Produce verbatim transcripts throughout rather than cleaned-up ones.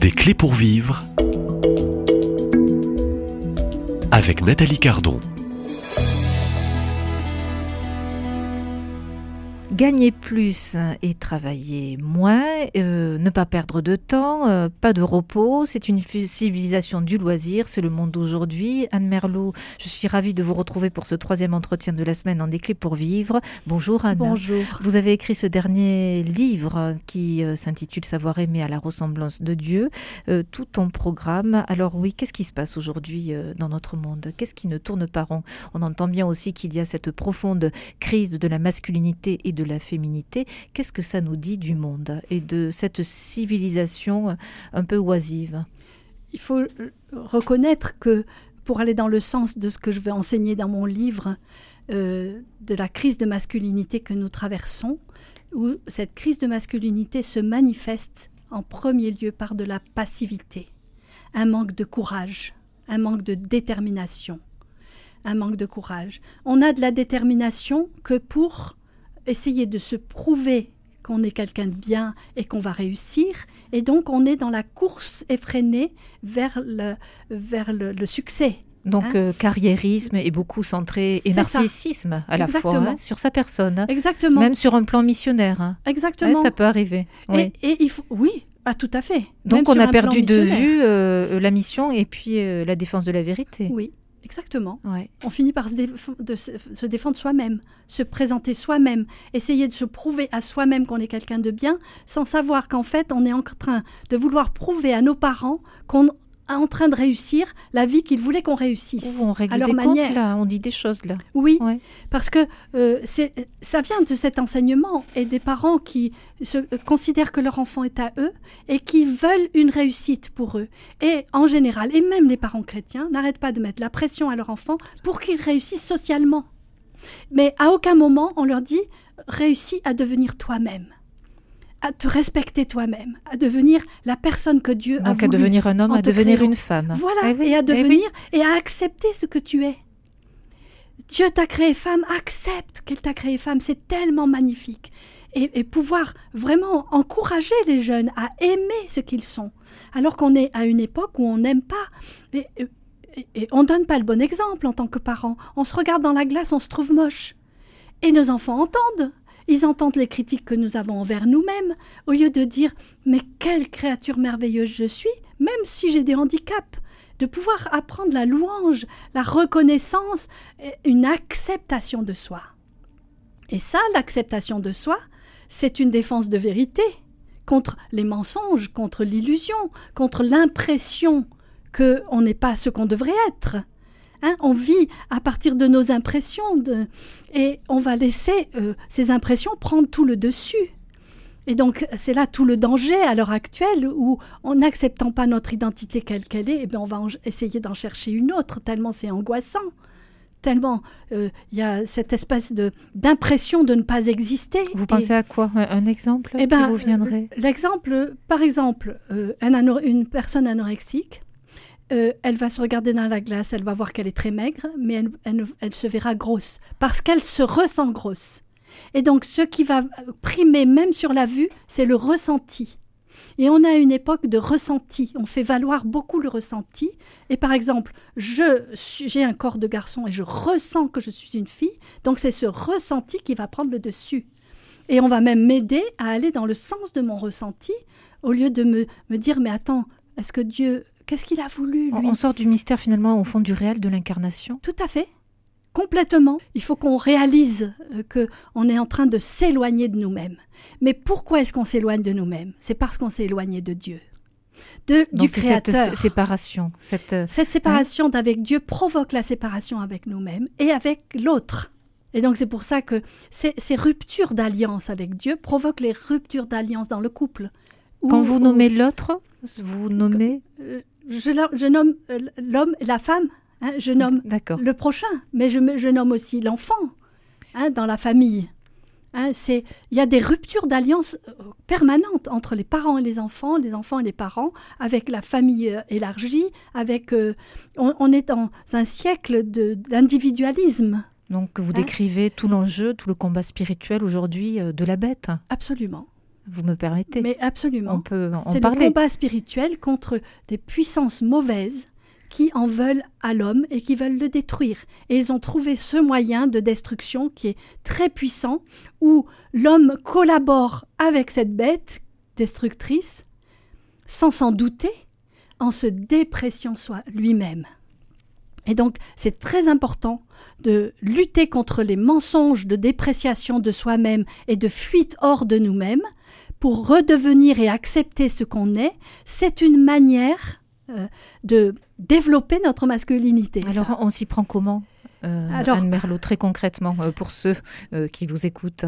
Des clés pour vivre avec Nathalie Cardon. Gagner plus et travailler moins, euh, ne pas perdre de temps, euh, pas de repos, c'est une civilisation du loisir, c'est le monde d'aujourd'hui. Anne Merlot, je suis ravie de vous retrouver pour ce troisième entretien de la semaine en Des clés pour vivre. Bonjour Anne. Bonjour. Vous avez écrit ce dernier livre qui euh, s'intitule Savoir aimer à la ressemblance de Dieu, euh, tout en programme. Alors oui, qu'est-ce qui se passe aujourd'hui euh, dans notre monde? Qu'est-ce qui ne tourne pas rond? On entend bien aussi qu'il y a cette profonde crise de la masculinité et de la féminité. Qu'est-ce que ça nous dit du monde et de cette civilisation un peu oisive? Il faut reconnaître que, pour aller dans le sens de ce que je vais enseigner dans mon livre, euh, de la crise de masculinité que nous traversons, où cette crise de masculinité se manifeste en premier lieu par de la passivité, un manque de courage, un manque de détermination, un manque de courage. On a de la détermination que pour essayer de se prouver qu'on est quelqu'un de bien et qu'on va réussir. Et donc, on est dans la course effrénée vers le, vers le, le succès. Donc, hein euh, carriérisme est beaucoup centré, et C'est narcissisme ça. à la Exactement. fois, hein, sur sa personne. Hein. Exactement. Même sur un plan missionnaire. Hein. Exactement. Ouais, ça peut arriver. Oui, et, et il faut, oui ah, tout à fait. Donc, Même on a sur un perdu plan de missionnaire. vue euh, la mission et puis euh, la défense de la vérité. Oui. Exactement. Ouais. On finit par se, déf- de se, se défendre soi-même, se présenter soi-même, essayer de se prouver à soi-même qu'on est quelqu'un de bien, sans savoir qu'en fait, on est en train de vouloir prouver à nos parents qu'on est en train de réussir la vie qu'ils voulaient qu'on réussisse. Ouh, on règle à leur des manière. comptes, là. On dit des choses, là. Oui, Ouais. parce que euh, c'est, ça vient de cet enseignement et des parents qui se, euh, considèrent que leur enfant est à eux et qui veulent une réussite pour eux. Et en général, et même les parents chrétiens, n'arrêtent pas de mettre la pression à leur enfant pour qu'ils réussissent socialement. Mais à aucun moment, on leur dit « réussis à devenir toi-même ». À te respecter toi-même, à devenir la personne que Dieu Donc, a à voulu. devenir un homme, en à te devenir créant. une femme. Voilà, Eh oui, et à eh devenir, oui. et à accepter ce que tu es. Dieu t'a créé femme, accepte qu'elle t'a créé femme, c'est tellement magnifique. Et, et pouvoir vraiment encourager les jeunes à aimer ce qu'ils sont, alors qu'on est à une époque où on n'aime pas. Et, et, et on ne donne pas le bon exemple en tant que parents. On se regarde dans la glace, on se trouve moche. Et nos enfants entendent. Ils entendent les critiques que nous avons envers nous-mêmes, au lieu de dire « mais quelle créature merveilleuse je suis, même si j'ai des handicaps ». De pouvoir apprendre la louange, la reconnaissance, une acceptation de soi. Et ça, l'acceptation de soi, c'est une défense de vérité contre les mensonges, contre l'illusion, contre l'impression qu'on n'est pas ce qu'on devrait être. Hein, on vit à partir de nos impressions de, et on va laisser euh, ces impressions prendre tout le dessus. Et donc, c'est là tout le danger à l'heure actuelle où, en n'acceptant pas notre identité quelle qu'elle est, eh bien, on va en, essayer d'en chercher une autre, tellement c'est angoissant, tellement il euh, y a cette espèce de, d'impression de ne pas exister. Vous pensez et, à quoi? Un, un exemple eh qui ben, vous viendrait? L'exemple, par exemple, euh, un ano- une personne anorexique, Euh, elle va se regarder dans la glace, elle va voir qu'elle est très maigre, mais elle, elle, elle se verra grosse, parce qu'elle se ressent grosse. Et donc, ce qui va primer même sur la vue, c'est le ressenti. Et on a une époque de ressenti, on fait valoir beaucoup le ressenti. Et par exemple, je, j'ai un corps de garçon et je ressens que je suis une fille, donc c'est ce ressenti qui va prendre le dessus. Et on va même m'aider à aller dans le sens de mon ressenti, au lieu de me, me dire, mais attends, est-ce que Dieu... Qu'est-ce qu'il a voulu, lui? On sort du mystère, finalement, au fond du réel de l'incarnation. Tout à fait, complètement. Il faut qu'on réalise euh, qu'on est en train de s'éloigner de nous-mêmes. Mais pourquoi est-ce qu'on s'éloigne de nous-mêmes? C'est parce qu'on s'est éloigné de Dieu, de, Donc, du Créateur. Cette séparation. Cette, cette séparation hein? d'avec Dieu provoque la séparation avec nous-mêmes et avec l'autre. Et donc, c'est pour ça que ces, ces ruptures d'alliance avec Dieu provoquent les ruptures d'alliance dans le couple. Quand où, vous nommez où, l'autre, vous nommez... Euh, Je, je nomme euh, l'homme et la femme, hein, je nomme D'accord. le prochain, mais je, je nomme aussi l'enfant hein, dans la famille. Hein, c'est, il y a des ruptures d'alliance permanentes entre les parents et les enfants, les enfants et les parents, avec la famille euh, élargie, avec, euh, on, on est dans un siècle de, d'individualisme. Donc vous hein? décrivez tout l'enjeu, tout le combat spirituel aujourd'hui euh, de la bête. Absolument. Vous me permettez? Mais absolument. On peut en C'est parler. le combat spirituel contre des puissances mauvaises qui en veulent à l'homme et qui veulent le détruire. Et ils ont trouvé ce moyen de destruction qui est très puissant, où l'homme collabore avec cette bête destructrice, sans s'en douter, en se dépréciant soi lui-même. Et donc, c'est très important de lutter contre les mensonges de dépréciation de soi-même et de fuite hors de nous-mêmes pour redevenir et accepter ce qu'on est. C'est une manière euh, de développer notre masculinité. Alors, ça. on s'y prend comment, euh, Alors, Anne Merlot, très concrètement, euh, pour ceux euh, qui vous écoutent?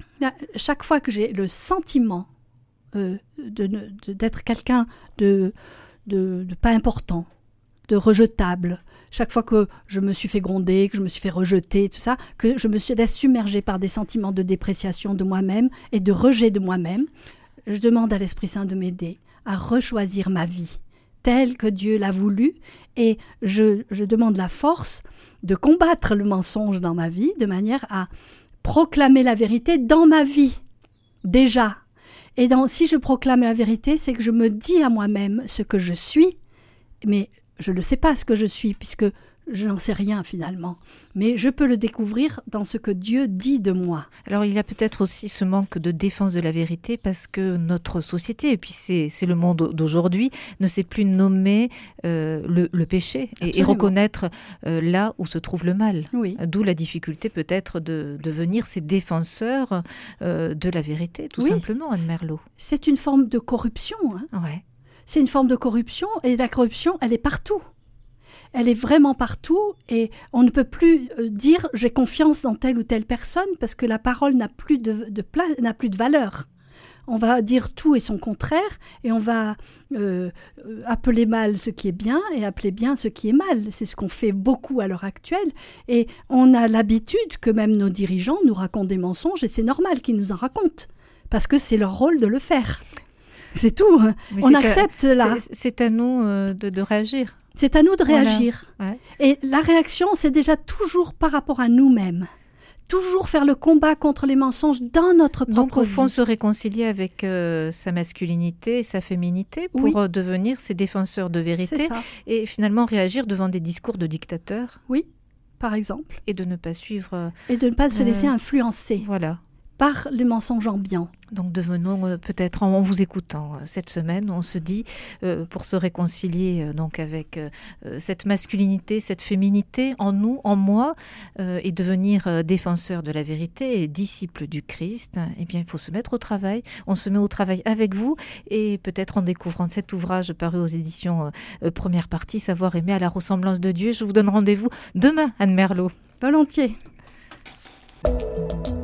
Chaque fois que j'ai le sentiment euh, de, de, d'être quelqu'un de, de, de pas important, de rejetable, chaque fois que je me suis fait gronder, que je me suis fait rejeter, tout ça, que je me suis laisse submerger par des sentiments de dépréciation de moi-même et de rejet de moi-même, je demande à l'Esprit Saint de m'aider à rechoisir ma vie telle que Dieu l'a voulu, et je, je demande la force de combattre le mensonge dans ma vie de manière à proclamer la vérité dans ma vie, déjà. Et dans, si je proclame la vérité, c'est que je me dis à moi-même ce que je suis, mais je ne sais pas ce que je suis, puisque je n'en sais rien finalement. Mais je peux le découvrir dans ce que Dieu dit de moi. Alors, il y a peut-être aussi ce manque de défense de la vérité, parce que notre société, et puis c'est, c'est le monde d'aujourd'hui, ne sait plus nommer euh, le, le péché et, et reconnaître euh, là où se trouve le mal. Oui. D'où la difficulté peut-être de devenir ces défenseurs euh, de la vérité, tout oui. simplement, Anne Merlot. C'est une forme de corruption, hein. Ouais. C'est une forme de corruption, et la corruption, elle est partout. Elle est vraiment partout, et on ne peut plus dire « j'ai confiance dans telle ou telle personne » parce que la parole n'a plus de, de place, n'a plus de valeur. On va dire tout et son contraire, et on va euh, appeler mal ce qui est bien et appeler bien ce qui est mal. C'est ce qu'on fait beaucoup à l'heure actuelle, et on a l'habitude que même nos dirigeants nous racontent des mensonges, et c'est normal qu'ils nous en racontent, parce que c'est leur rôle de le faire. C'est tout. Mais on c'est accepte à, là. C'est, c'est à nous euh, de, de réagir. C'est à nous de réagir. Voilà. Ouais. Et la réaction, c'est déjà toujours par rapport à nous-mêmes. Toujours faire le combat contre les mensonges dans notre propre vie. Donc, au fond, se réconcilier avec euh, sa masculinité et sa féminité pour oui. euh, devenir ces défenseurs de vérité et finalement réagir devant des discours de dictateurs. Oui, par exemple. Et de ne pas suivre... Euh, et de ne pas se laisser euh, influencer. Voilà. Par les mensonges ambiants. Donc devenons euh, peut-être, en, en vous écoutant euh, cette semaine, on se dit, euh, pour se réconcilier euh, donc avec euh, cette masculinité, cette féminité en nous, en moi, euh, et devenir euh, défenseur de la vérité et disciple du Christ, eh bien il faut se mettre au travail. On se met au travail avec vous, et peut-être en découvrant cet ouvrage paru aux éditions euh, Première Partie, Savoir aimer à la ressemblance de Dieu. Je vous donne rendez-vous demain, Anne Merlot. Volontiers.